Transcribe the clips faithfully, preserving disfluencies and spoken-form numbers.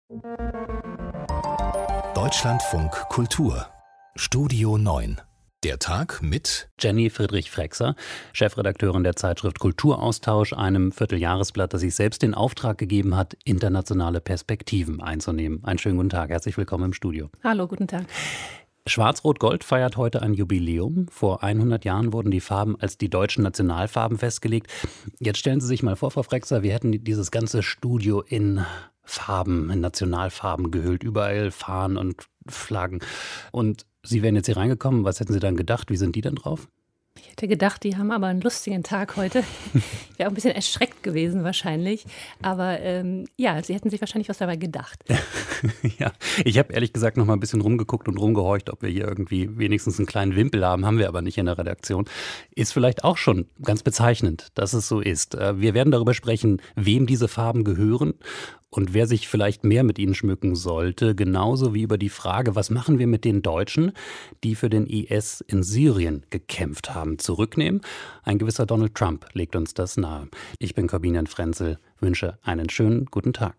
Deutschlandfunk Kultur Studio neun. Der Tag mit Jenny Friedrich-Frexer, Chefredakteurin der Zeitschrift Kulturaustausch, einem Vierteljahresblatt, das sich selbst den Auftrag gegeben hat, internationale Perspektiven einzunehmen. Einen schönen guten Tag, herzlich willkommen im Studio. Hallo, guten Tag. Schwarz-Rot-Gold feiert heute ein Jubiläum. Vor hundert Jahren wurden die Farben als die deutschen Nationalfarben festgelegt. Jetzt stellen Sie sich mal vor, Frau Frexer, wir hätten dieses ganze Studio in Farben, in Nationalfarben gehüllt, überall Fahnen und Flaggen. Und Sie wären jetzt hier reingekommen, was hätten Sie dann gedacht? Wie sind die denn drauf? Ich hätte gedacht, die haben aber einen lustigen Tag heute. Ich wäre auch ein bisschen erschreckt gewesen wahrscheinlich. Aber ähm, ja, sie hätten sich wahrscheinlich was dabei gedacht. Ja, ich habe ehrlich gesagt noch mal ein bisschen rumgeguckt und rumgehorcht, ob wir hier irgendwie wenigstens einen kleinen Wimpel haben. Haben wir aber nicht in der Redaktion. Ist vielleicht auch schon ganz bezeichnend, dass es so ist. Wir werden darüber sprechen, wem diese Farben gehören und wer sich vielleicht mehr mit ihnen schmücken sollte. Genauso wie über die Frage, was machen wir mit den Deutschen, die für den I S in Syrien gekämpft haben, zurücknehmen. Ein gewisser Donald Trump legt uns das nahe. Ich bin Corbinian Frenzel, wünsche einen schönen guten Tag.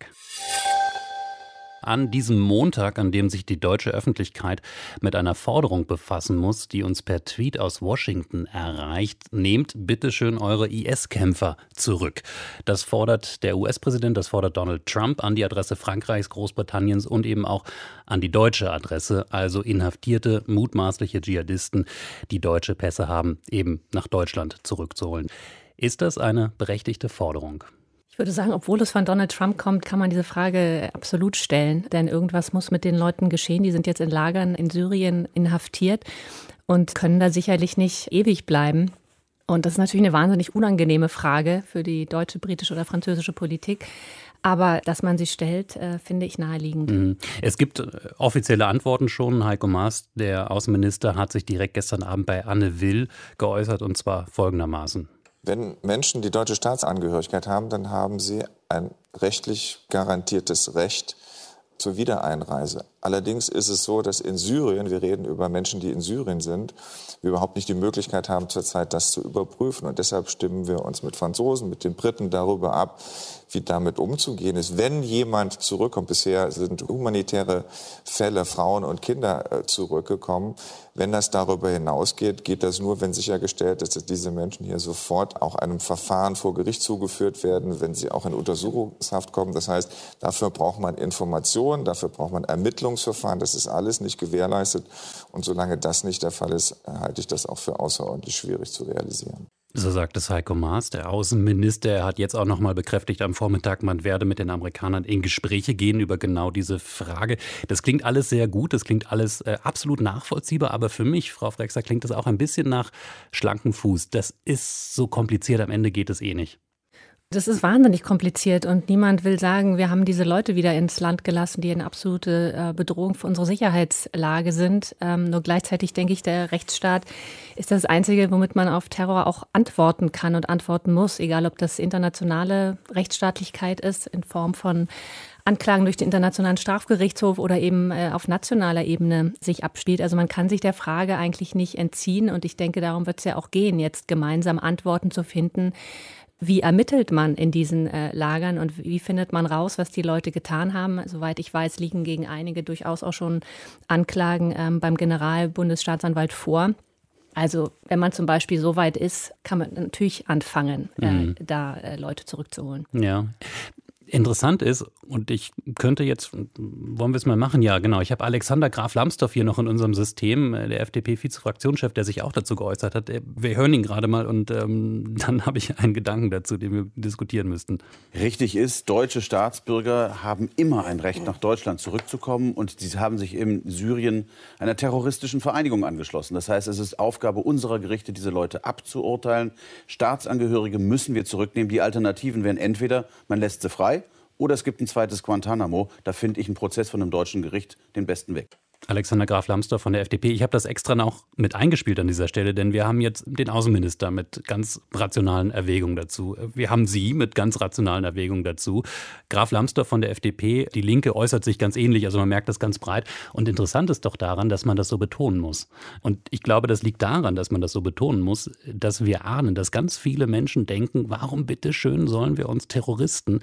An diesem Montag, an dem sich die deutsche Öffentlichkeit mit einer Forderung befassen muss, die uns per Tweet aus Washington erreicht, nehmt bitte schön eure I S-Kämpfer zurück. Das fordert der U S-Präsident, das fordert Donald Trump an die Adresse Frankreichs, Großbritanniens und eben auch an die deutsche Adresse, also inhaftierte, mutmaßliche Dschihadisten, die deutsche Pässe haben, eben nach Deutschland zurückzuholen. Ist das eine berechtigte Forderung? Ich würde sagen, obwohl es von Donald Trump kommt, kann man diese Frage absolut stellen. Denn irgendwas muss mit den Leuten geschehen. Die sind jetzt in Lagern in Syrien inhaftiert und können da sicherlich nicht ewig bleiben. Und das ist natürlich eine wahnsinnig unangenehme Frage für die deutsche, britische oder französische Politik. Aber dass man sie stellt, äh, finde ich naheliegend. Es gibt offizielle Antworten schon. Heiko Maas, der Außenminister, hat sich direkt gestern Abend bei Anne Will geäußert, und zwar folgendermaßen. Wenn Menschen die deutsche Staatsangehörigkeit haben, dann haben sie ein rechtlich garantiertes Recht zur Wiedereinreise. Allerdings ist es so, dass in Syrien, wir reden über Menschen, die in Syrien sind, wir überhaupt nicht die Möglichkeit haben, zurzeit das zu überprüfen. Und deshalb stimmen wir uns mit Franzosen, mit den Briten darüber ab, wie damit umzugehen ist. Wenn jemand zurückkommt, bisher sind humanitäre Fälle, Frauen und Kinder zurückgekommen. Wenn das darüber hinausgeht, geht das nur, wenn sichergestellt ist, dass diese Menschen hier sofort auch einem Verfahren vor Gericht zugeführt werden, wenn sie auch in Untersuchungshaft kommen. Das heißt, dafür braucht man Informationen, dafür braucht man Ermittlungsverfahren. Das ist alles nicht gewährleistet. Und solange das nicht der Fall ist, halte ich das auch für außerordentlich schwierig zu realisieren. So sagt es Heiko Maas, der Außenminister. Er hat jetzt auch noch mal bekräftigt am Vormittag, man werde mit den Amerikanern in Gespräche gehen über genau diese Frage. Das klingt alles sehr gut, das klingt alles äh, absolut nachvollziehbar. Aber für mich, Frau Frexer, klingt das auch ein bisschen nach schlankem Fuß. Das ist so kompliziert, am Ende geht es eh nicht. Das ist wahnsinnig kompliziert und niemand will sagen, wir haben diese Leute wieder ins Land gelassen, die eine absolute Bedrohung für unsere Sicherheitslage sind. Ähm, nur gleichzeitig denke ich, der Rechtsstaat ist das Einzige, womit man auf Terror auch antworten kann und antworten muss, egal ob das internationale Rechtsstaatlichkeit ist in Form von Anklagen durch den Internationalen Strafgerichtshof oder eben äh, auf nationaler Ebene sich abspielt. Also man kann sich der Frage eigentlich nicht entziehen und ich denke, darum wird es ja auch gehen, jetzt gemeinsam Antworten zu finden. Wie ermittelt man in diesen äh, Lagern und wie findet man raus, was die Leute getan haben? Soweit ich weiß, liegen gegen einige durchaus auch schon Anklagen ähm, beim Generalbundesstaatsanwalt vor. Also wenn man zum Beispiel so weit ist, kann man natürlich anfangen, äh, mhm. da äh, Leute zurückzuholen. Ja. Interessant ist, und ich könnte jetzt, wollen wir es mal machen? Ja, genau. Ich habe Alexander Graf Lambsdorff hier noch in unserem System, der F D P-Vize-Fraktionschef, der sich auch dazu geäußert hat. Wir hören ihn gerade mal und ähm, dann habe ich einen Gedanken dazu, den wir diskutieren müssten. Richtig ist, deutsche Staatsbürger haben immer ein Recht, nach Deutschland zurückzukommen und sie haben sich in Syrien einer terroristischen Vereinigung angeschlossen. Das heißt, es ist Aufgabe unserer Gerichte, diese Leute abzuurteilen. Staatsangehörige müssen wir zurücknehmen. Die Alternativen wären entweder, man lässt sie frei, oder es gibt ein zweites Guantanamo. Da finde ich einen Prozess von einem deutschen Gericht den besten Weg. Alexander Graf Lambsdorff von der F D P. Ich habe das extra noch mit eingespielt an dieser Stelle, denn wir haben jetzt den Außenminister mit ganz rationalen Erwägungen dazu. Wir haben Sie mit ganz rationalen Erwägungen dazu. Graf Lambsdorff von der F D P, die Linke äußert sich ganz ähnlich, also man merkt das ganz breit. Und interessant ist doch daran, dass man das so betonen muss. Und ich glaube, das liegt daran, dass man das so betonen muss, dass wir ahnen, dass ganz viele Menschen denken, warum bitteschön sollen wir uns Terroristen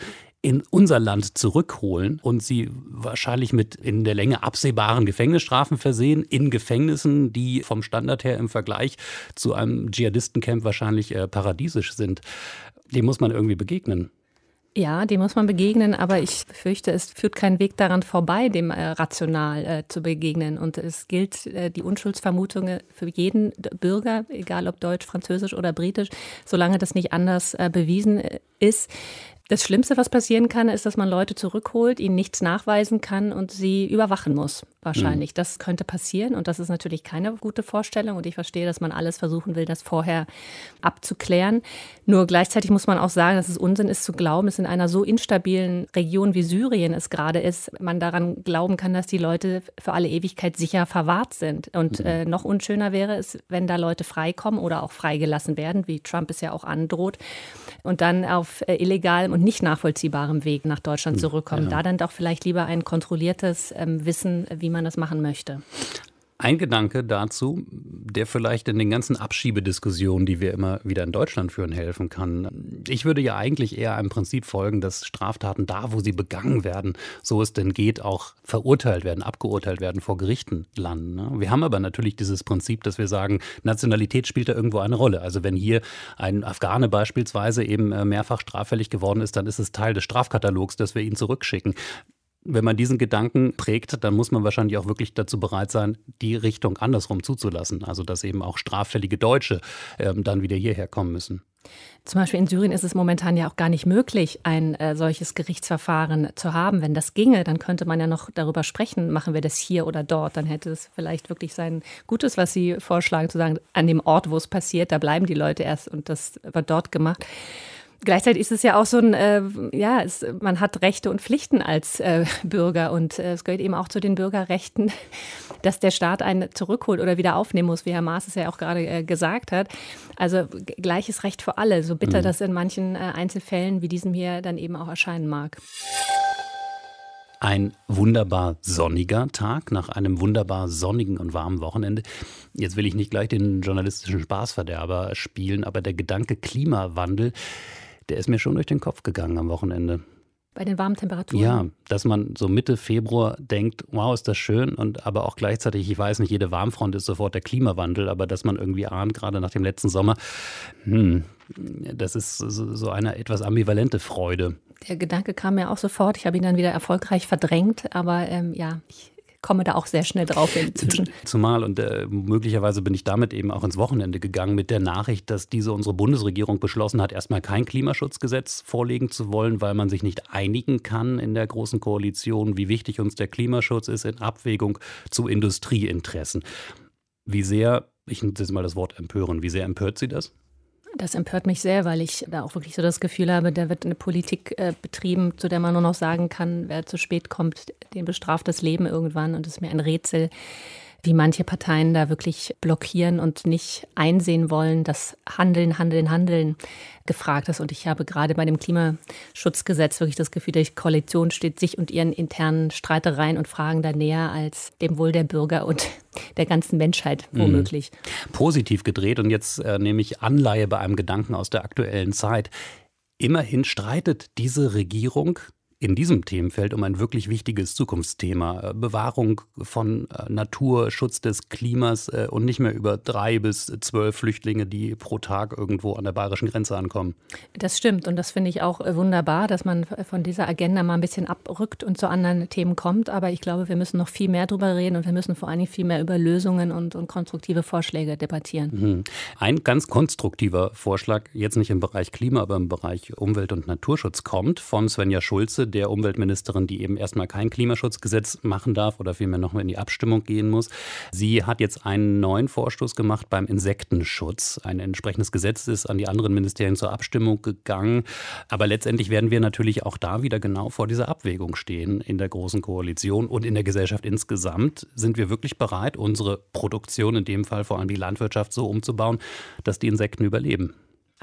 in unser Land zurückholen und sie wahrscheinlich mit in der Länge absehbaren Gefängnisstrafen versehen, in Gefängnissen, die vom Standard her im Vergleich zu einem Dschihadistencamp wahrscheinlich äh, paradiesisch sind. Dem muss man irgendwie begegnen. Ja, dem muss man begegnen, aber ich fürchte, es führt kein Weg daran vorbei, dem äh, rational äh, zu begegnen. Und es gilt äh, die Unschuldsvermutung für jeden Bürger, egal ob deutsch, französisch oder britisch, solange das nicht anders äh, bewiesen ist. Das Schlimmste, was passieren kann, ist, dass man Leute zurückholt, ihnen nichts nachweisen kann und sie überwachen muss, wahrscheinlich. Mhm. Das könnte passieren und das ist natürlich keine gute Vorstellung und ich verstehe, dass man alles versuchen will, das vorher abzuklären. Nur gleichzeitig muss man auch sagen, dass es Unsinn ist zu glauben, dass in einer so instabilen Region wie Syrien es gerade ist, man daran glauben kann, dass die Leute für alle Ewigkeit sicher verwahrt sind. Und mhm. äh, noch unschöner wäre es, wenn da Leute freikommen oder auch freigelassen werden, wie Trump es ja auch androht, und dann auf äh, illegalem und nicht nachvollziehbarem Weg nach Deutschland zurückkommen. Ja. Da dann doch vielleicht lieber ein kontrolliertes ähm, Wissen, wie man das machen möchte. Ein Gedanke dazu, der vielleicht in den ganzen Abschiebediskussionen, die wir immer wieder in Deutschland führen, helfen kann. Ich würde ja eigentlich eher einem Prinzip folgen, dass Straftaten da, wo sie begangen werden, so es denn geht, auch verurteilt werden, abgeurteilt werden, vor Gerichten landen. Wir haben aber natürlich dieses Prinzip, dass wir sagen, Nationalität spielt da irgendwo eine Rolle. Also wenn hier ein Afghane beispielsweise eben mehrfach straffällig geworden ist, dann ist es Teil des Strafkatalogs, dass wir ihn zurückschicken. Wenn man diesen Gedanken prägt, dann muss man wahrscheinlich auch wirklich dazu bereit sein, die Richtung andersrum zuzulassen. Also dass eben auch straffällige Deutsche ähm, dann wieder hierher kommen müssen. Zum Beispiel in Syrien ist es momentan ja auch gar nicht möglich, ein äh, solches Gerichtsverfahren zu haben. Wenn das ginge, dann könnte man ja noch darüber sprechen, machen wir das hier oder dort. Dann hätte es vielleicht wirklich sein Gutes, was Sie vorschlagen, zu sagen, an dem Ort, wo es passiert, da bleiben die Leute erst und das wird dort gemacht. Gleichzeitig ist es ja auch so ein, äh, ja, es, man hat Rechte und Pflichten als äh, Bürger und äh, es gehört eben auch zu den Bürgerrechten, dass der Staat einen zurückholt oder wieder aufnehmen muss, wie Herr Maas es ja auch gerade äh, gesagt hat. Also g- gleiches Recht für alle, so bitter mhm. das in manchen äh, Einzelfällen wie diesem hier dann eben auch erscheinen mag. Ein wunderbar sonniger Tag nach einem wunderbar sonnigen und warmen Wochenende. Jetzt will ich nicht gleich den journalistischen Spaßverderber spielen, aber der Gedanke Klimawandel, der ist mir schon durch den Kopf gegangen am Wochenende. Bei den warmen Temperaturen? Ja, dass man so Mitte Februar denkt, wow, ist das schön, und aber auch gleichzeitig, ich weiß nicht, jede Warmfront ist sofort der Klimawandel, aber dass man irgendwie ahnt, gerade nach dem letzten Sommer, hm, das ist so eine etwas ambivalente Freude. Der Gedanke kam mir auch sofort, ich habe ihn dann wieder erfolgreich verdrängt, aber ähm, ja, ich komme da auch sehr schnell drauf inzwischen. Zumal, und äh, möglicherweise bin ich damit eben auch ins Wochenende gegangen mit der Nachricht, dass diese unsere Bundesregierung beschlossen hat, erstmal kein Klimaschutzgesetz vorlegen zu wollen, weil man sich nicht einigen kann in der Großen Koalition, wie wichtig uns der Klimaschutz ist in Abwägung zu Industrieinteressen. Wie sehr, ich nutze jetzt mal das Wort empören, wie sehr empört Sie das? Das empört mich sehr, weil ich da auch wirklich so das Gefühl habe, da wird eine Politik äh, betrieben, zu der man nur noch sagen kann, wer zu spät kommt, den bestraft das Leben irgendwann. Und es ist mir ein Rätsel, wie manche Parteien da wirklich blockieren und nicht einsehen wollen, dass Handeln, Handeln, Handeln gefragt ist. Und ich habe gerade bei dem Klimaschutzgesetz wirklich das Gefühl, die Koalition steht sich und ihren internen Streitereien und Fragen da näher als dem Wohl der Bürger und der ganzen Menschheit womöglich. Mhm. Positiv gedreht, und jetzt äh, nehme ich Anleihe bei einem Gedanken aus der aktuellen Zeit. Immerhin streitet diese Regierung in diesem Themenfeld um ein wirklich wichtiges Zukunftsthema. Bewahrung von Natur, Schutz des Klimas und nicht mehr über drei bis zwölf Flüchtlinge, die pro Tag irgendwo an der bayerischen Grenze ankommen. Das stimmt, und das finde ich auch wunderbar, dass man von dieser Agenda mal ein bisschen abrückt und zu anderen Themen kommt. Aber ich glaube, wir müssen noch viel mehr drüber reden und wir müssen vor allen Dingen viel mehr über Lösungen und, und konstruktive Vorschläge debattieren. Mhm. Ein ganz konstruktiver Vorschlag, jetzt nicht im Bereich Klima, aber im Bereich Umwelt- und Naturschutz, kommt von Svenja Schulze, der Umweltministerin, die eben erstmal kein Klimaschutzgesetz machen darf oder vielmehr noch mal in die Abstimmung gehen muss. Sie hat jetzt einen neuen Vorstoß gemacht beim Insektenschutz. Ein entsprechendes Gesetz ist an die anderen Ministerien zur Abstimmung gegangen. Aber letztendlich werden wir natürlich auch da wieder genau vor dieser Abwägung stehen in der Großen Koalition und in der Gesellschaft insgesamt. Sind wir wirklich bereit, unsere Produktion, in dem Fall vor allem die Landwirtschaft, so umzubauen, dass die Insekten überleben?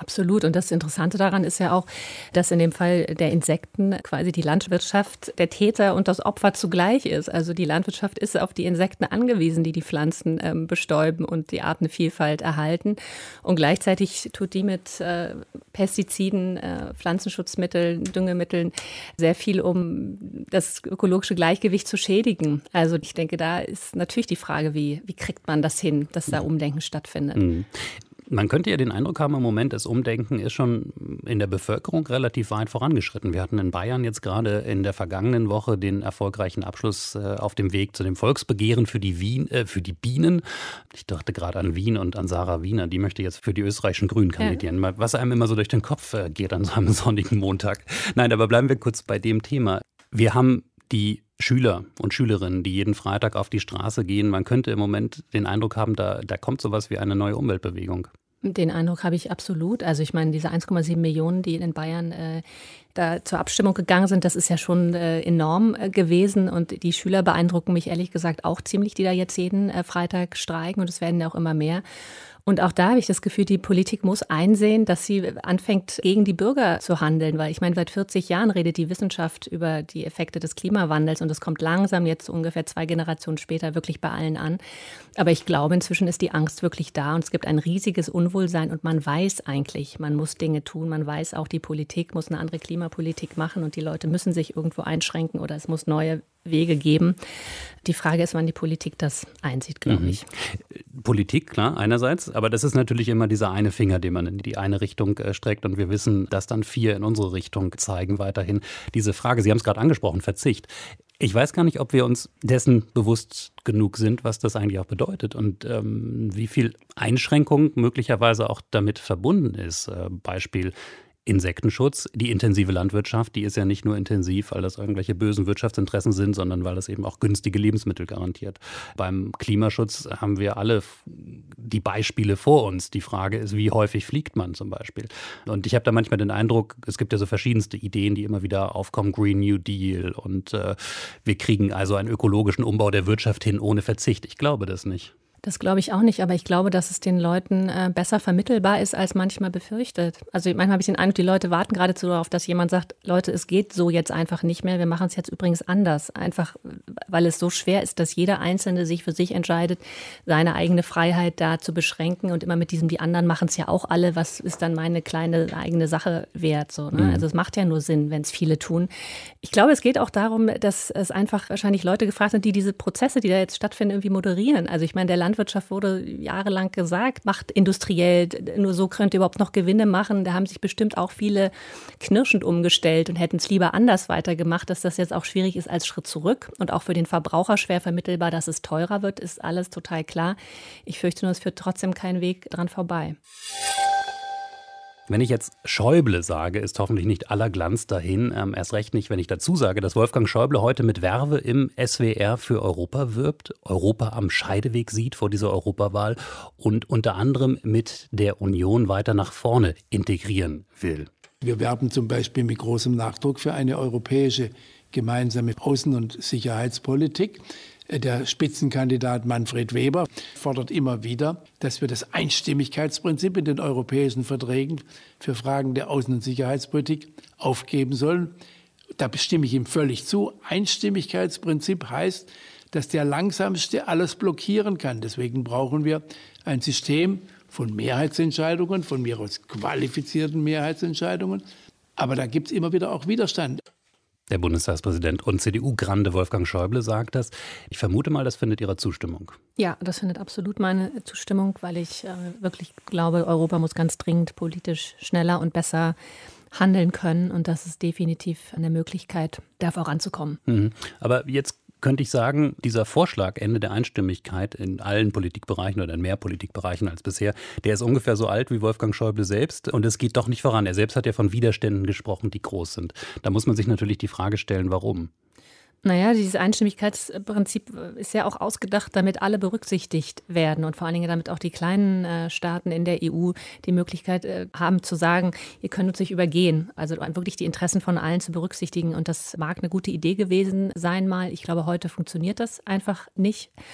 Absolut. Und das Interessante daran ist ja auch, dass in dem Fall der Insekten quasi die Landwirtschaft der Täter und das Opfer zugleich ist. Also die Landwirtschaft ist auf die Insekten angewiesen, die die Pflanzen ähm, bestäuben und die Artenvielfalt erhalten. Und gleichzeitig tut die mit äh, Pestiziden, äh, Pflanzenschutzmitteln, Düngemitteln sehr viel, um das ökologische Gleichgewicht zu schädigen. Also ich denke, da ist natürlich die Frage, wie, wie kriegt man das hin, dass da Umdenken stattfindet. Mhm. Man könnte ja den Eindruck haben, im Moment, das Umdenken ist schon in der Bevölkerung relativ weit vorangeschritten. Wir hatten in Bayern jetzt gerade in der vergangenen Woche den erfolgreichen Abschluss äh, auf dem Weg zu dem Volksbegehren für die, Wien, äh, für die Bienen. Ich dachte gerade an Wien und an Sarah Wiener, die möchte jetzt für die österreichischen Grünen kandidieren. Ja. Was einem immer so durch den Kopf äh, geht an so einem sonnigen Montag. Nein, aber bleiben wir kurz bei dem Thema. Wir haben die Schüler und Schülerinnen, die jeden Freitag auf die Straße gehen. Man könnte im Moment den Eindruck haben, da, da kommt sowas wie eine neue Umweltbewegung. Den Eindruck habe ich absolut. Also ich meine, diese eins Komma sieben Millionen, die in Bayern äh, da zur Abstimmung gegangen sind, das ist ja schon äh, enorm äh, gewesen. Und die Schüler beeindrucken mich ehrlich gesagt auch ziemlich, die da jetzt jeden äh, Freitag streiken. Und es werden ja auch immer mehr. Und auch da habe ich das Gefühl, die Politik muss einsehen, dass sie anfängt, gegen die Bürger zu handeln. Weil ich meine, seit vierzig Jahren redet die Wissenschaft über die Effekte des Klimawandels. Und das kommt langsam jetzt ungefähr zwei Generationen später wirklich bei allen an. Aber ich glaube, inzwischen ist die Angst wirklich da. Und es gibt ein riesiges Unwohlsein. Und man weiß eigentlich, man muss Dinge tun. Man weiß auch, die Politik muss eine andere Klimapolitik machen. Und die Leute müssen sich irgendwo einschränken oder es muss neue Wege geben. Die Frage ist, wann die Politik das einsieht, glaube ich. Mhm. Politik, klar, einerseits. Aber das ist natürlich immer dieser eine Finger, den man in die eine Richtung äh, streckt. Und wir wissen, dass dann vier in unsere Richtung zeigen weiterhin. Diese Frage, Sie haben es gerade angesprochen, Verzicht. Ich weiß gar nicht, ob wir uns dessen bewusst genug sind, was das eigentlich auch bedeutet und ähm, wie viel Einschränkung möglicherweise auch damit verbunden ist. Äh, Beispiel Insektenschutz, die intensive Landwirtschaft, die ist ja nicht nur intensiv, weil das irgendwelche bösen Wirtschaftsinteressen sind, sondern weil das eben auch günstige Lebensmittel garantiert. Beim Klimaschutz haben wir alle die Beispiele vor uns. Die Frage ist, wie häufig fliegt man zum Beispiel? Und ich habe da manchmal den Eindruck, es gibt ja so verschiedenste Ideen, die immer wieder aufkommen, Green New Deal und äh, wir kriegen also einen ökologischen Umbau der Wirtschaft hin ohne Verzicht. Ich glaube das nicht. Das glaube ich auch nicht, aber ich glaube, dass es den Leuten äh, besser vermittelbar ist, als manchmal befürchtet. Also manchmal habe ich den Eindruck, die Leute warten geradezu darauf, dass jemand sagt, Leute, es geht so jetzt einfach nicht mehr, wir machen es jetzt übrigens anders. Einfach, weil es so schwer ist, dass jeder Einzelne sich für sich entscheidet, seine eigene Freiheit da zu beschränken und immer mit diesem, die anderen machen es ja auch alle, was ist dann meine kleine eigene Sache wert? So, ne? Mhm. Also es macht ja nur Sinn, wenn es viele tun. Ich glaube, es geht auch darum, dass es einfach wahrscheinlich Leute gefragt sind, die diese Prozesse, die da jetzt stattfinden, irgendwie moderieren. Also ich meine, der Land Landwirtschaft wurde jahrelang gesagt, macht industriell, nur so könnt ihr überhaupt noch Gewinne machen. Da haben sich bestimmt auch viele knirschend umgestellt und hätten es lieber anders weitergemacht. Dass das jetzt auch schwierig ist als Schritt zurück und auch für den Verbraucher schwer vermittelbar, dass es teurer wird, ist alles total klar. Ich fürchte nur, es führt trotzdem keinen Weg dran vorbei. Wenn ich jetzt Schäuble sage, ist hoffentlich nicht aller Glanz dahin. Ähm, erst recht nicht, wenn ich dazu sage, dass Wolfgang Schäuble heute mit Verve im S W R für Europa wirbt, Europa am Scheideweg sieht vor dieser Europawahl und unter anderem mit der Union weiter nach vorne integrieren will. Wir werben zum Beispiel mit großem Nachdruck für eine europäische gemeinsame Außen- und Sicherheitspolitik. Der Spitzenkandidat Manfred Weber fordert immer wieder, dass wir das Einstimmigkeitsprinzip in den europäischen Verträgen für Fragen der Außen- und Sicherheitspolitik aufgeben sollen. Da stimme ich ihm völlig zu. Einstimmigkeitsprinzip heißt, dass der Langsamste alles blockieren kann. Deswegen brauchen wir ein System von Mehrheitsentscheidungen, von mir aus qualifizierten Mehrheitsentscheidungen. Aber da gibt es immer wieder auch Widerstand. Der Bundestagspräsident und C D U-Grande Wolfgang Schäuble sagt das. Ich vermute mal, das findet Ihre Zustimmung. Ja, das findet absolut meine Zustimmung, weil ich äh, wirklich glaube, Europa muss ganz dringend politisch schneller und besser handeln können. Und das ist definitiv eine Möglichkeit, da voranzukommen. Mhm. Aber jetzt könnte ich sagen, dieser Vorschlag, Ende der Einstimmigkeit in allen Politikbereichen oder in mehr Politikbereichen als bisher, der ist ungefähr so alt wie Wolfgang Schäuble selbst und es geht doch nicht voran. Er selbst hat ja von Widerständen gesprochen, die groß sind. Da muss man sich natürlich die Frage stellen, warum? Naja, dieses Einstimmigkeitsprinzip ist ja auch ausgedacht, damit alle berücksichtigt werden und vor allen Dingen damit auch die kleinen äh, Staaten in der E U die Möglichkeit äh, haben zu sagen, ihr könnt uns nicht übergehen. Also wirklich die Interessen von allen zu berücksichtigen und das mag eine gute Idee gewesen sein mal. Ich glaube, heute funktioniert das einfach nicht.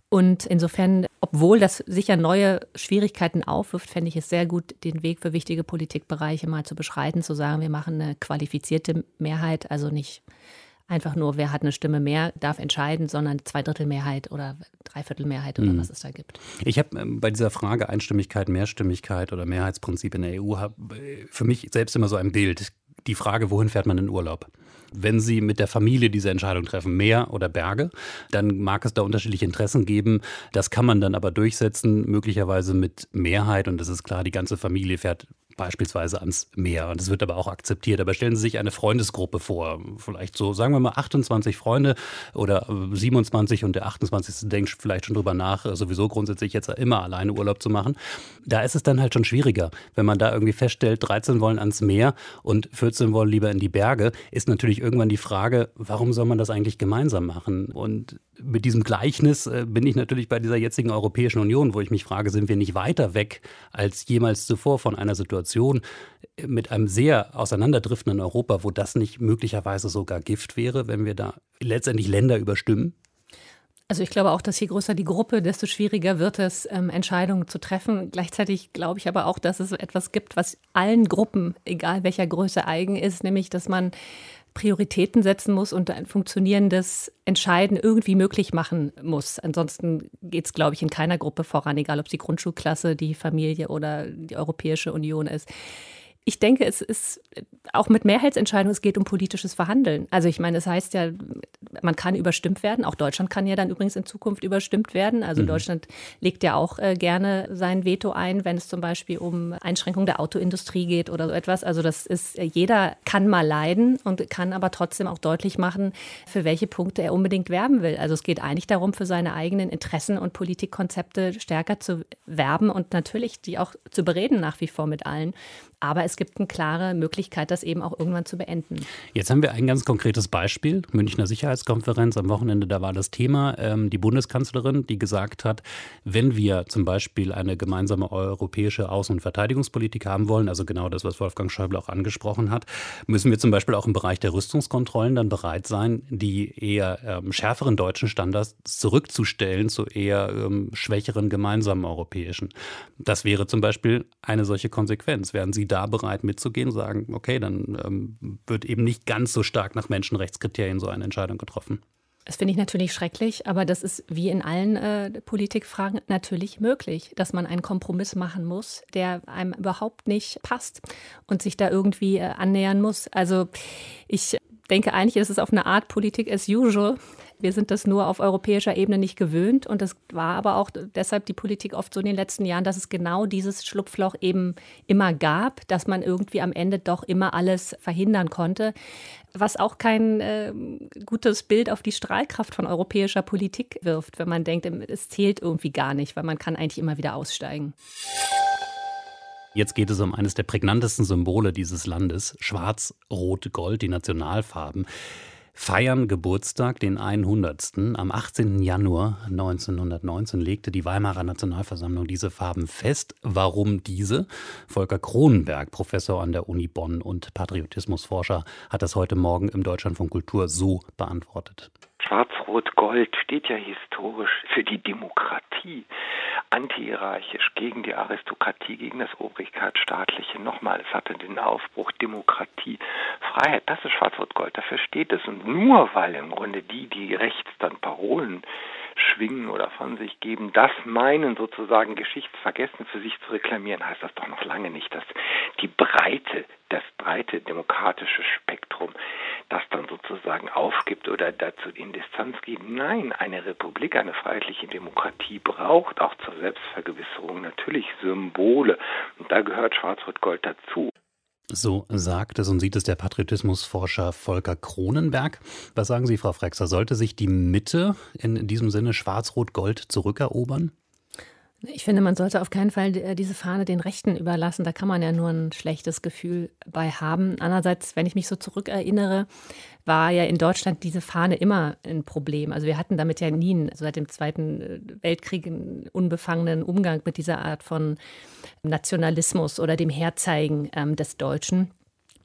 Und insofern, obwohl das sicher neue Schwierigkeiten aufwirft, fände ich es sehr gut, den Weg für wichtige Politikbereiche mal zu beschreiten, zu sagen, wir machen eine qualifizierte Mehrheit, also nicht einfach nur, wer hat eine Stimme mehr, darf entscheiden, sondern Zweidrittelmehrheit oder Dreiviertelmehrheit oder mhm. was es da gibt. Ich habe ähm, bei dieser Frage Einstimmigkeit, Mehrstimmigkeit oder Mehrheitsprinzip in der E U hab, äh, für mich selbst immer so ein Bild. Die Frage, wohin fährt man in Urlaub? Wenn Sie mit der Familie diese Entscheidung treffen, Meer oder Berge, dann mag es da unterschiedliche Interessen geben. Das kann man dann aber durchsetzen, möglicherweise mit Mehrheit. Und das ist klar, die ganze Familie fährt beispielsweise ans Meer. Und das wird aber auch akzeptiert. Aber stellen Sie sich eine Freundesgruppe vor. Vielleicht so, sagen wir mal, achtundzwanzig Freunde oder siebenundzwanzig und der achtundzwanzigste denkt vielleicht schon drüber nach, sowieso grundsätzlich jetzt immer alleine Urlaub zu machen. Da ist es dann halt schon schwieriger. Wenn man da irgendwie feststellt, dreizehn wollen ans Meer und vierzehn wollen lieber in die Berge, ist natürlich irgendwann die Frage, warum soll man das eigentlich gemeinsam machen? Und mit diesem Gleichnis äh, bin ich natürlich bei dieser jetzigen Europäischen Union, wo ich mich frage, sind wir nicht weiter weg als jemals zuvor von einer Situation mit einem sehr auseinanderdriftenden Europa, wo das nicht möglicherweise sogar Gift wäre, wenn wir da letztendlich Länder überstimmen? Also ich glaube auch, dass je größer die Gruppe, desto schwieriger wird es, ähm, Entscheidungen zu treffen. Gleichzeitig glaube ich aber auch, dass es etwas gibt, was allen Gruppen, egal welcher Größe, eigen ist, nämlich dass man Prioritäten setzen muss und ein funktionierendes Entscheiden irgendwie möglich machen muss. Ansonsten geht es, glaube ich, in keiner Gruppe voran, egal ob es die Grundschulklasse, die Familie oder die Europäische Union ist. Ich denke, es ist auch mit Mehrheitsentscheidungen, es geht um politisches Verhandeln. Also ich meine, das heißt ja, man kann überstimmt werden. Auch Deutschland kann ja dann übrigens in Zukunft überstimmt werden. Also mhm. Deutschland legt ja auch äh, gerne sein Veto ein, wenn es zum Beispiel um Einschränkung der Autoindustrie geht oder so etwas. Also das ist, jeder kann mal leiden und kann aber trotzdem auch deutlich machen, für welche Punkte er unbedingt werben will. Also es geht eigentlich darum, für seine eigenen Interessen und Politikkonzepte stärker zu werben und natürlich die auch zu bereden nach wie vor mit allen. Aber es gibt eine klare Möglichkeit, das eben auch irgendwann zu beenden. Jetzt haben wir ein ganz konkretes Beispiel. Münchner Sicherheitskonferenz am Wochenende, da war das Thema ähm, die Bundeskanzlerin, die gesagt hat, wenn wir zum Beispiel eine gemeinsame europäische Außen- und Verteidigungspolitik haben wollen, also genau das, was Wolfgang Schäuble auch angesprochen hat, müssen wir zum Beispiel auch im Bereich der Rüstungskontrollen dann bereit sein, die eher ähm, schärferen deutschen Standards zurückzustellen zu eher ähm, schwächeren gemeinsamen europäischen. Das wäre zum Beispiel eine solche Konsequenz. Wären Sie da bereit mitzugehen, sagen, okay, dann ähm, wird eben nicht ganz so stark nach Menschenrechtskriterien so eine Entscheidung getroffen? Das finde ich natürlich schrecklich, aber das ist wie in allen äh, Politikfragen natürlich möglich, dass man einen Kompromiss machen muss, der einem überhaupt nicht passt und sich da irgendwie äh, annähern muss. Also ich denke eigentlich, ist es auf eine Art Politik as usual. Wir sind das nur auf europäischer Ebene nicht gewöhnt und das war aber auch deshalb die Politik oft so in den letzten Jahren, dass es genau dieses Schlupfloch eben immer gab, dass man irgendwie am Ende doch immer alles verhindern konnte, was auch kein äh, gutes Bild auf die Strahlkraft von europäischer Politik wirft, wenn man denkt, es zählt irgendwie gar nicht, weil man kann eigentlich immer wieder aussteigen. Jetzt geht es um eines der prägnantesten Symbole dieses Landes, Schwarz, Rot, Gold, die Nationalfarben. Feiern Geburtstag, den hundertsten Am achtzehnten Januar neunzehnhundertneunzehn legte die Weimarer Nationalversammlung diese Farben fest. Warum diese? Volker Kronenberg, Professor an der Uni Bonn und Patriotismusforscher, hat das heute Morgen im Deutschlandfunk Kultur so beantwortet. Schwarz-Rot-Gold steht ja historisch für die Demokratie, antihierarchisch, gegen die Aristokratie, gegen das Obrigkeitsstaatliche. Nochmal, es hatte den Aufbruch Demokratie, Freiheit, das ist Schwarz-Rot-Gold, dafür steht es. Und nur weil im Grunde die, die rechts dann Parolen schwingen oder von sich geben, das meinen sozusagen Geschichtsvergessen für sich zu reklamieren, heißt das doch noch lange nicht, dass die Breite, das breite demokratische Spektrum, das dann sozusagen aufgibt oder dazu in Distanz geht. Nein, eine Republik, eine freiheitliche Demokratie braucht auch zur Selbstvergewisserung natürlich Symbole und da gehört Schwarz-Rot-Gold dazu. So sagt es und sieht es der Patriotismusforscher Volker Kronenberg. Was sagen Sie, Frau Frexer, sollte sich die Mitte in diesem Sinne Schwarz-Rot-Gold zurückerobern? Ich finde, man sollte auf keinen Fall diese Fahne den Rechten überlassen. Da kann man ja nur ein schlechtes Gefühl bei haben. Andererseits, wenn ich mich so zurückerinnere, war ja in Deutschland diese Fahne immer ein Problem. Also wir hatten damit ja nie also seit dem Zweiten Weltkrieg einen unbefangenen Umgang mit dieser Art von Nationalismus oder dem Herzeigen ähm, des Deutschen.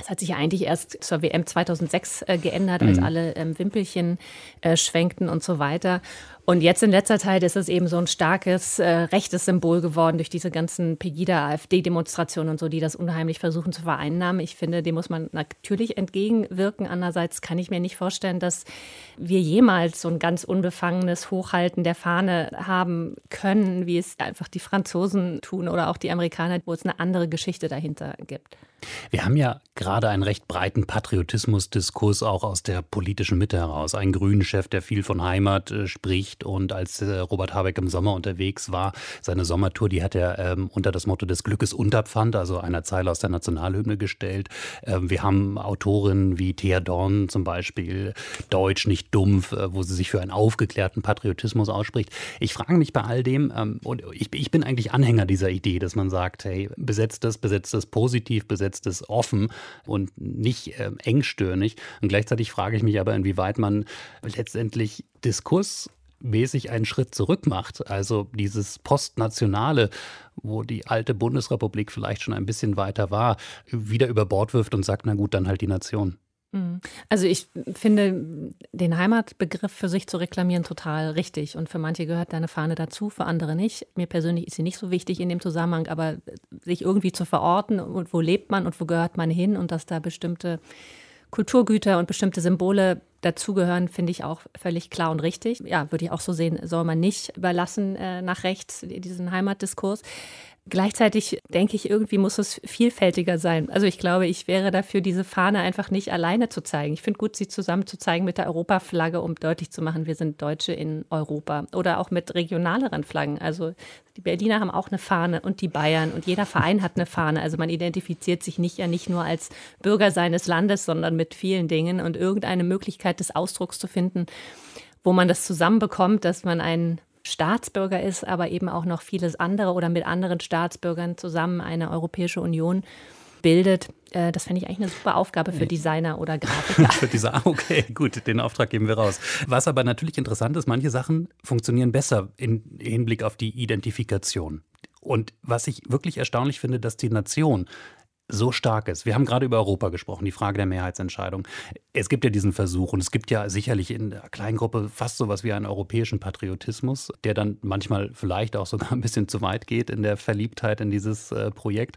Das hat sich ja eigentlich erst zur W M zweitausendsechs äh, geändert, als mhm. alle ähm, Wimpelchen äh, schwenkten und so weiter. Und jetzt in letzter Zeit ist es eben so ein starkes äh, rechtes Symbol geworden durch diese ganzen Pegida-AfD-Demonstrationen und so, die das unheimlich versuchen zu vereinnahmen. Ich finde, dem muss man natürlich entgegenwirken. Andererseits kann ich mir nicht vorstellen, dass wir jemals so ein ganz unbefangenes Hochhalten der Fahne haben können, wie es einfach die Franzosen tun oder auch die Amerikaner, wo es eine andere Geschichte dahinter gibt. Wir haben ja gerade einen recht breiten Patriotismusdiskurs auch aus der politischen Mitte heraus. Ein Grünen-Chef, der viel von Heimat äh, spricht, und als äh, Robert Habeck im Sommer unterwegs war, seine Sommertour, die hat er ähm, unter das Motto des Glückes Unterpfand, also einer Zeile aus der Nationalhymne gestellt. Ähm, wir haben Autorinnen wie Thea Dorn zum Beispiel, Deutsch nicht dumpf, äh, wo sie sich für einen aufgeklärten Patriotismus ausspricht. Ich frage mich bei all dem, ähm, und ich, ich bin eigentlich Anhänger dieser Idee, dass man sagt, hey, besetzt das, besetzt das positiv, besetzt das offen und nicht äh, engstirnig. Und gleichzeitig frage ich mich aber, inwieweit man letztendlich diskursmäßig einen Schritt zurück macht. Also dieses Postnationale, wo die alte Bundesrepublik vielleicht schon ein bisschen weiter war, wieder über Bord wirft und sagt, na gut, dann halt die Nation. Also ich finde, den Heimatbegriff für sich zu reklamieren total richtig. Und für manche gehört deine Fahne dazu, für andere nicht. Mir persönlich ist sie nicht so wichtig in dem Zusammenhang, aber sich irgendwie zu verorten und wo lebt man und wo gehört man hin und dass da bestimmte Kulturgüter und bestimmte Symbole dazugehören, finde ich auch völlig klar und richtig. Ja, würde ich auch so sehen, soll man nicht überlassen äh, nach rechts, diesen Heimatdiskurs. Gleichzeitig denke ich, irgendwie muss es vielfältiger sein. Also ich glaube, ich wäre dafür, diese Fahne einfach nicht alleine zu zeigen. Ich finde gut, sie zusammen zu zeigen mit der Europaflagge, um deutlich zu machen, wir sind Deutsche in Europa. Oder auch mit regionaleren Flaggen. Also die Berliner haben auch eine Fahne und die Bayern und jeder Verein hat eine Fahne. Also man identifiziert sich nicht ja nicht nur als Bürger seines Landes, sondern mit vielen Dingen und irgendeine Möglichkeit des Ausdrucks zu finden, wo man das zusammenbekommt, dass man einen Staatsbürger ist, aber eben auch noch vieles andere oder mit anderen Staatsbürgern zusammen eine Europäische Union bildet. Das fände ich eigentlich eine super Aufgabe für Designer oder Grafiker. Für diese, okay, gut, den Auftrag geben wir raus. Was aber natürlich interessant ist, manche Sachen funktionieren besser im Hinblick auf die Identifikation. Und was ich wirklich erstaunlich finde, dass die Nation so stark ist. Wir haben gerade über Europa gesprochen, die Frage der Mehrheitsentscheidung. Es gibt ja diesen Versuch und es gibt ja sicherlich in der Kleingruppe fast sowas wie einen europäischen Patriotismus, der dann manchmal vielleicht auch sogar ein bisschen zu weit geht in der Verliebtheit in dieses äh, Projekt.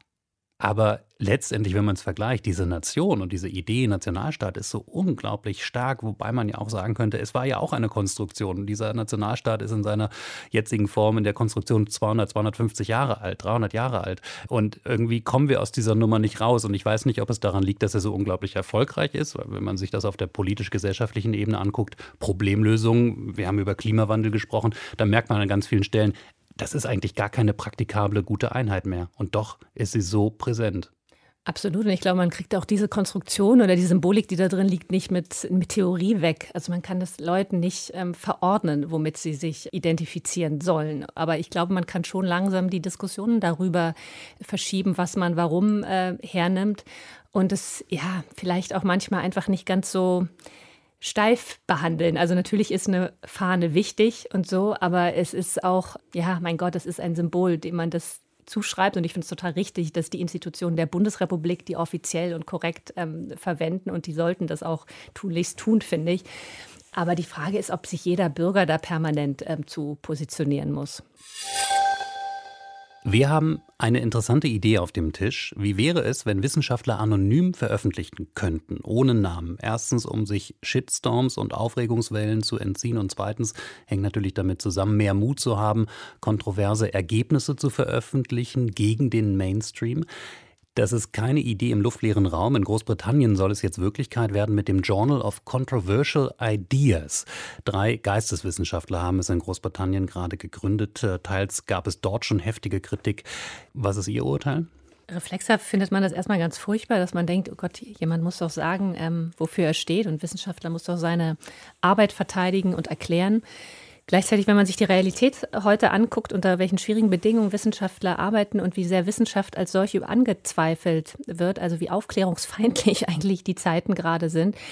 Aber letztendlich, wenn man es vergleicht, diese Nation und diese Idee Nationalstaat ist so unglaublich stark, wobei man ja auch sagen könnte, es war ja auch eine Konstruktion. Dieser Nationalstaat ist in seiner jetzigen Form in der Konstruktion zweihundert, zweihundertfünfzig Jahre alt, dreihundert Jahre alt. Und irgendwie kommen wir aus dieser Nummer nicht raus. Und ich weiß nicht, ob es daran liegt, dass er so unglaublich erfolgreich ist, weil wenn man sich das auf der politisch-gesellschaftlichen Ebene anguckt, Problemlösungen, wir haben über Klimawandel gesprochen, da merkt man an ganz vielen Stellen, das ist eigentlich gar keine praktikable, gute Einheit mehr. Und doch ist sie so präsent. Absolut. Und ich glaube, man kriegt auch diese Konstruktion oder die Symbolik, die da drin liegt, nicht mit, mit Theorie weg. Also man kann das Leuten nicht ähm, verordnen, womit sie sich identifizieren sollen. Aber ich glaube, man kann schon langsam die Diskussionen darüber verschieben, was man warum äh, hernimmt. Und es ja vielleicht auch manchmal einfach nicht ganz so steif behandeln. Also natürlich ist eine Fahne wichtig und so, aber es ist auch, ja, mein Gott, es ist ein Symbol, dem man das zuschreibt. Und ich finde es total richtig, dass die Institutionen der Bundesrepublik die offiziell und korrekt ähm, verwenden und die sollten das auch tunlichst tun, finde ich. Aber die Frage ist, ob sich jeder Bürger da permanent ähm, zu positionieren muss. Wir haben eine interessante Idee auf dem Tisch. Wie wäre es, wenn Wissenschaftler anonym veröffentlichen könnten, ohne Namen? Erstens, um sich Shitstorms und Aufregungswellen zu entziehen und zweitens hängt natürlich damit zusammen, mehr Mut zu haben, kontroverse Ergebnisse zu veröffentlichen gegen den Mainstream. Das ist keine Idee im luftleeren Raum. In Großbritannien soll es jetzt Wirklichkeit werden mit dem Journal of Controversial Ideas. Drei Geisteswissenschaftler haben es in Großbritannien gerade gegründet. Teils gab es dort schon heftige Kritik. Was ist Ihr Urteil? Reflexhaft findet man das erstmal ganz furchtbar, dass man denkt, oh Gott, jemand muss doch sagen, ähm, wofür er steht. Und Wissenschaftler muss doch seine Arbeit verteidigen und erklären. Gleichzeitig, wenn man sich die Realität heute anguckt, unter welchen schwierigen Bedingungen Wissenschaftler arbeiten und wie sehr Wissenschaft als solche angezweifelt wird, also wie aufklärungsfeindlich eigentlich die Zeiten gerade sind,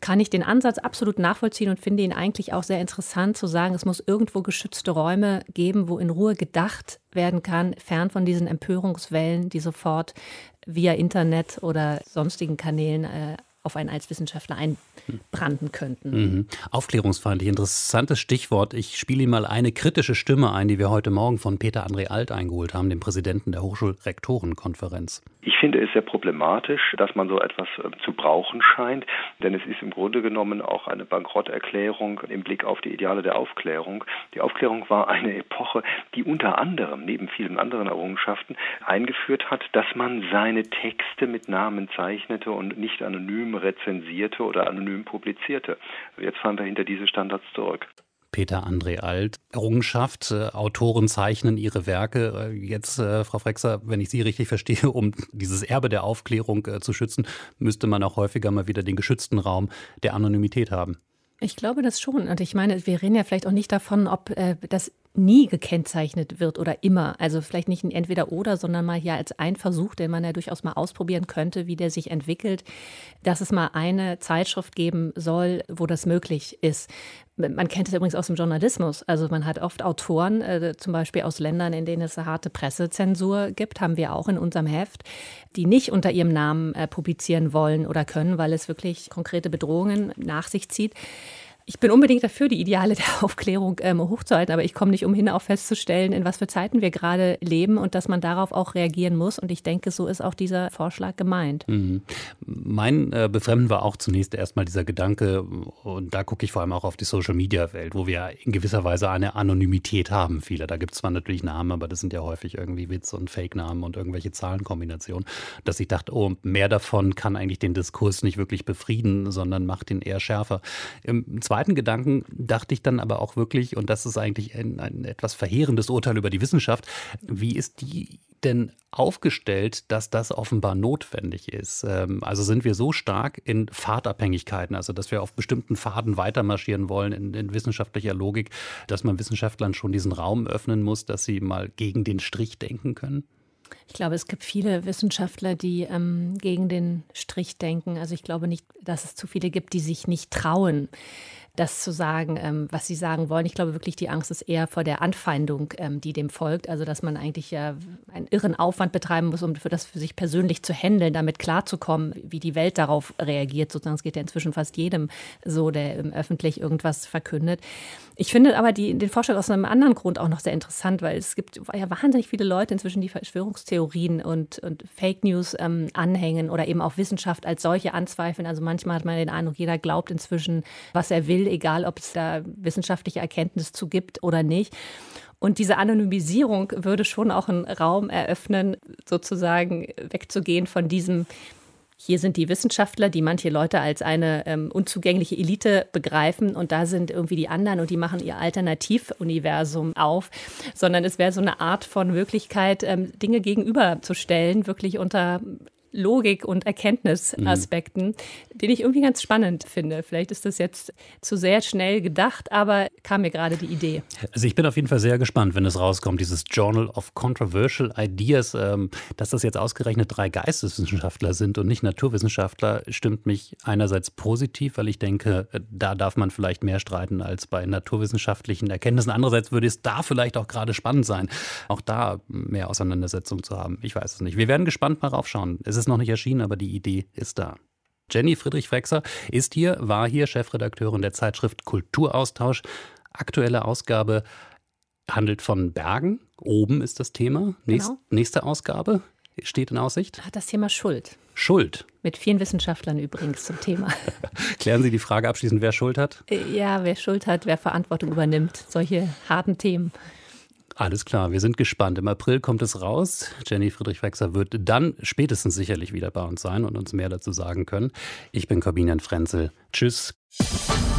kann ich den Ansatz absolut nachvollziehen und finde ihn eigentlich auch sehr interessant zu sagen, es muss irgendwo geschützte Räume geben, wo in Ruhe gedacht werden kann, fern von diesen Empörungswellen, die sofort via Internet oder sonstigen Kanälen äh, auf einen als Wissenschaftler einbranden könnten. Mhm. Aufklärungsfeindlich, interessantes Stichwort. Ich spiele Ihnen mal eine kritische Stimme ein, die wir heute Morgen von Peter André Alt eingeholt haben, dem Präsidenten der Hochschulrektorenkonferenz. Ich finde es sehr problematisch, dass man so etwas zu brauchen scheint, denn es ist im Grunde genommen auch eine Bankrotterklärung im Blick auf die Ideale der Aufklärung. Die Aufklärung war eine Epoche, die unter anderem, neben vielen anderen Errungenschaften, eingeführt hat, dass man seine Texte mit Namen zeichnete und nicht anonym rezensierte oder anonym publizierte. Jetzt fahren wir hinter diese Standards zurück. Peter André Alt, Errungenschaft, äh, Autoren zeichnen ihre Werke. Äh, jetzt, äh, Frau Frexer, wenn ich Sie richtig verstehe, um dieses Erbe der Aufklärung äh, zu schützen, müsste man auch häufiger mal wieder den geschützten Raum der Anonymität haben. Ich glaube das schon. Und ich meine, wir reden ja vielleicht auch nicht davon, ob äh, das nie gekennzeichnet wird oder immer. Also vielleicht nicht ein Entweder-Oder, sondern mal hier als ein Versuch, den man ja durchaus mal ausprobieren könnte, wie der sich entwickelt, dass es mal eine Zeitschrift geben soll, wo das möglich ist. Man kennt es übrigens aus dem Journalismus. Also man hat oft Autoren, äh, zum Beispiel aus Ländern, in denen es eine harte Pressezensur gibt, haben wir auch in unserem Heft, die nicht unter ihrem Namen äh, publizieren wollen oder können, weil es wirklich konkrete Bedrohungen nach sich zieht. Ich bin unbedingt dafür, die Ideale der Aufklärung ähm, hochzuhalten, aber ich komme nicht umhin, auch festzustellen, in was für Zeiten wir gerade leben und dass man darauf auch reagieren muss. Und ich denke, so ist auch dieser Vorschlag gemeint. Mhm. Mein äh, Befremden war auch zunächst erstmal dieser Gedanke, und da gucke ich vor allem auch auf die Social-Media-Welt, wo wir in gewisser Weise eine Anonymität haben. Viele, da gibt es zwar natürlich Namen, aber das sind ja häufig irgendwie Witz- und Fake-Namen und irgendwelche Zahlenkombinationen, dass ich dachte, oh, mehr davon kann eigentlich den Diskurs nicht wirklich befrieden, sondern macht ihn eher schärfer. Im zweiten Gedanken dachte ich dann aber auch wirklich, und das ist eigentlich ein, ein etwas verheerendes Urteil über die Wissenschaft, wie ist die denn aufgestellt, dass das offenbar notwendig ist? Also sind wir so stark in Pfadabhängigkeiten, also dass wir auf bestimmten Pfaden weitermarschieren wollen in, in wissenschaftlicher Logik, dass man Wissenschaftlern schon diesen Raum öffnen muss, dass sie mal gegen den Strich denken können? Ich glaube, es gibt viele Wissenschaftler, die ähm, gegen den Strich denken. Also ich glaube nicht, dass es zu viele gibt, die sich nicht trauen, das zu sagen, ähm, was sie sagen wollen. Ich glaube wirklich, die Angst ist eher vor der Anfeindung, ähm, die dem folgt. Also dass man eigentlich ja einen irren Aufwand betreiben muss, um für das für sich persönlich zu handeln, damit klarzukommen, wie die Welt darauf reagiert. Sozusagen, es geht ja inzwischen fast jedem so, der ähm, öffentlich irgendwas verkündet. Ich finde aber die, den Vorschlag aus einem anderen Grund auch noch sehr interessant, weil es gibt ja wahnsinnig viele Leute inzwischen, die Verschwörungstheorien und, und Fake News ähm, anhängen oder eben auch Wissenschaft als solche anzweifeln. Also manchmal hat man den Eindruck, jeder glaubt inzwischen, was er will, egal ob es da wissenschaftliche Erkenntnis zu gibt oder nicht. Und diese Anonymisierung würde schon auch einen Raum eröffnen, sozusagen wegzugehen von diesem: Hier sind die Wissenschaftler, die manche Leute als eine ähm, unzugängliche Elite begreifen, und da sind irgendwie die anderen und die machen ihr Alternativuniversum auf, sondern es wäre so eine Art von Möglichkeit, ähm, Dinge gegenüberzustellen, wirklich unter Logik- und Erkenntnisaspekten, mhm. den ich irgendwie ganz spannend finde. Vielleicht ist das jetzt zu sehr schnell gedacht, aber kam mir gerade die Idee. Also ich bin auf jeden Fall sehr gespannt, wenn es rauskommt, dieses Journal of Controversial Ideas, ähm, dass das jetzt ausgerechnet drei Geisteswissenschaftler sind und nicht Naturwissenschaftler, stimmt mich einerseits positiv, weil ich denke, da darf man vielleicht mehr streiten als bei naturwissenschaftlichen Erkenntnissen. Andererseits würde es da vielleicht auch gerade spannend sein, auch da mehr Auseinandersetzung zu haben. Ich weiß es nicht. Wir werden gespannt mal raufschauen. Es ist noch nicht erschienen, aber die Idee ist da. Jenny Friedrich-Frexer ist hier, war hier Chefredakteurin der Zeitschrift Kulturaustausch. Aktuelle Ausgabe handelt von Bergen. Oben ist das Thema. Nächst, genau. Nächste Ausgabe steht in Aussicht. Das Thema Schuld. Schuld. Mit vielen Wissenschaftlern übrigens zum Thema. Klären Sie die Frage abschließend, wer Schuld hat? Ja, wer Schuld hat, wer Verantwortung übernimmt. Solche harten Themen. Alles klar, wir sind gespannt. Im April kommt es raus. Jenny Friedrich-Frexer wird dann spätestens sicherlich wieder bei uns sein und uns mehr dazu sagen können. Ich bin Corbinian Frenzel. Tschüss.